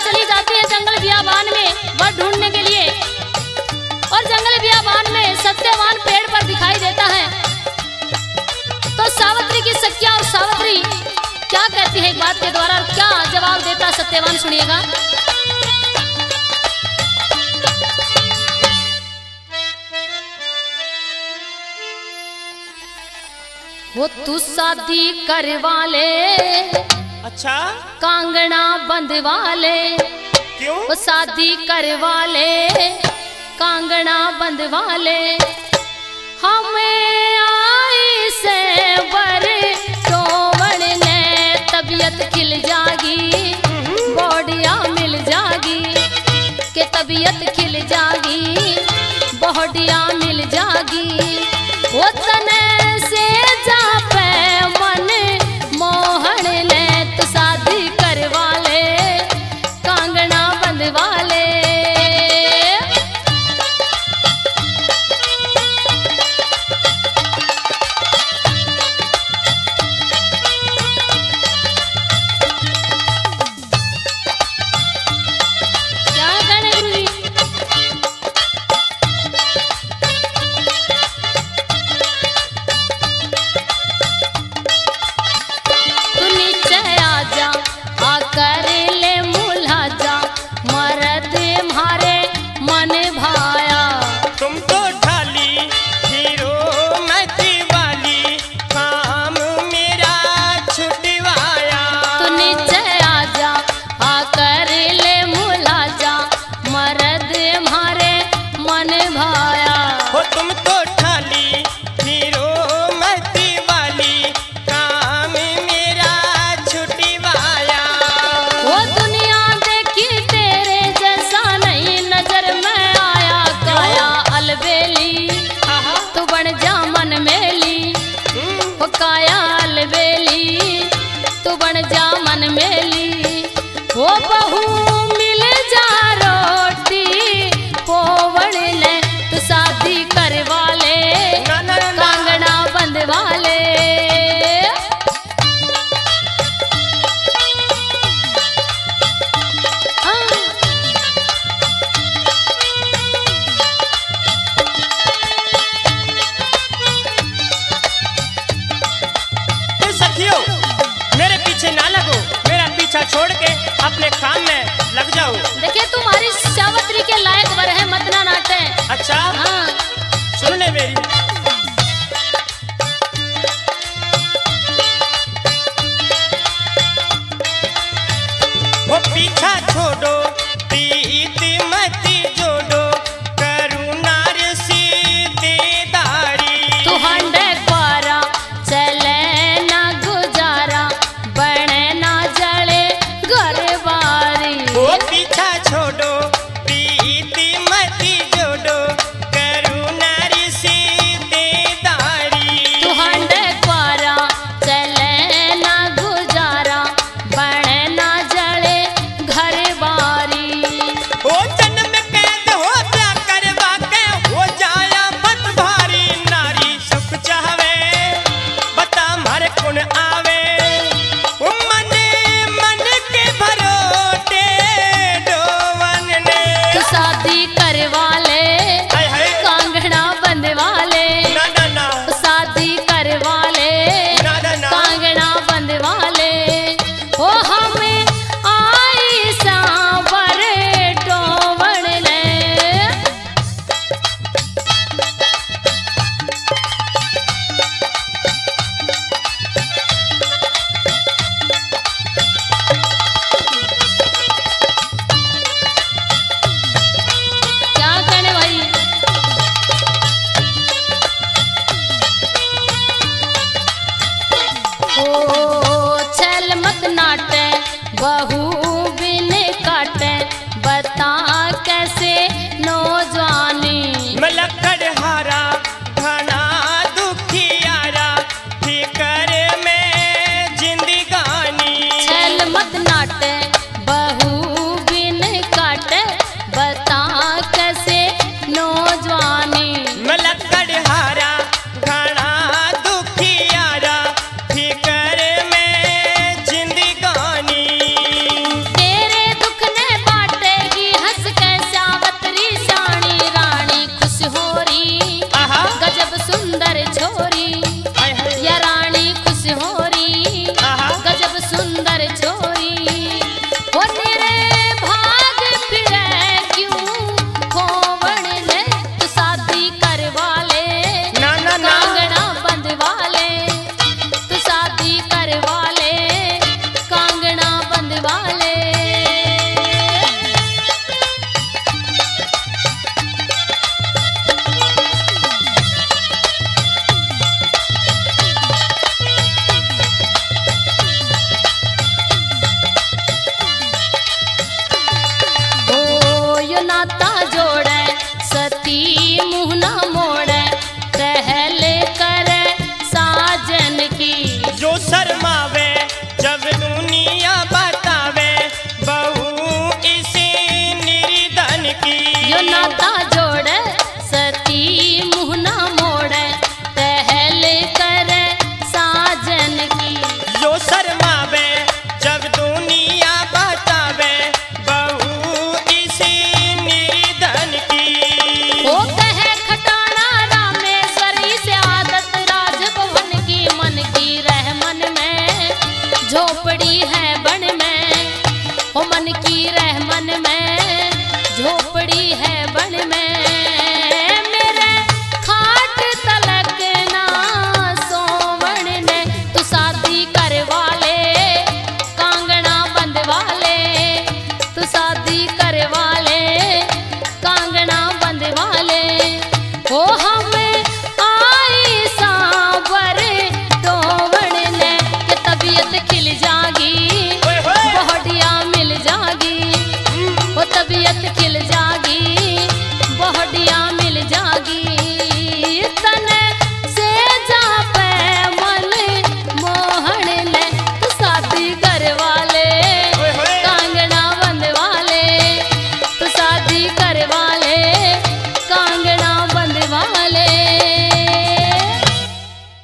चली जाती है जंगल बियाबान में वर ढूंढने के लिए। और जंगल बियाबान में सत्यवान पेड़ पर दिखाई देता है। तो सावित्री की सखिया और सावित्री क्या कहती है एक बात के द्वारा, क्या जवाब देता है सत्यवान, सुनिएगा। वो तू शादी करवा ले, अच्छा कांगना बंधवा ले। क्यों? वो शादी करवा ले, कांगना बंधवा ले। हमें आई से बर टोवण ने तबीयत खिल जागी, बॉडिया मिल जागी के तबीयत खिल जागी, बॉडिया मिल जागी। वो तने से जा पे मन मोहन ले, तो शादी करवा ले, कांगना बंधवा ले। क्या कहने गुरुजी? तू नीचे आजा, आकर ले मुलाजा, मर्द मारे मन भाया। तुम तो ढाली हीरो मैं दीवाली, काम मेरा छुटवाया। तू नीचे आजा, आकर ले मुलाजा, मर्द मारे मन भाया। हो तुम तो ढाली हीरो मैं दीवाली, काम मेरा छुटवाया। वो दुनिया देखी तेरे जैसा नहीं नजर में आया। काया अलबेली तू बन जा मन मेली, वो काया अलबेली तू बन जा मन मेली। वो बहू मिल जा रोटी पोवण ले, तू शादी करवा जोड़े सती मुँह न मोड़े टहले करे साजन की। जो शर्मावे जब दुनिया बतावे बहू इसी निर्धन की। यो नाता जोड़े सती मुँह न मोड़े टहले करे साजन की। जो शर्मावे जब दुनिया बतावे बहू इसी निर्धन की। वो कहे खटाना रामेश्वरी से आदत राजभवन की। मन की रह मन में झोपड़ी है बन में, हो मन की रह मन में झोपड़ी है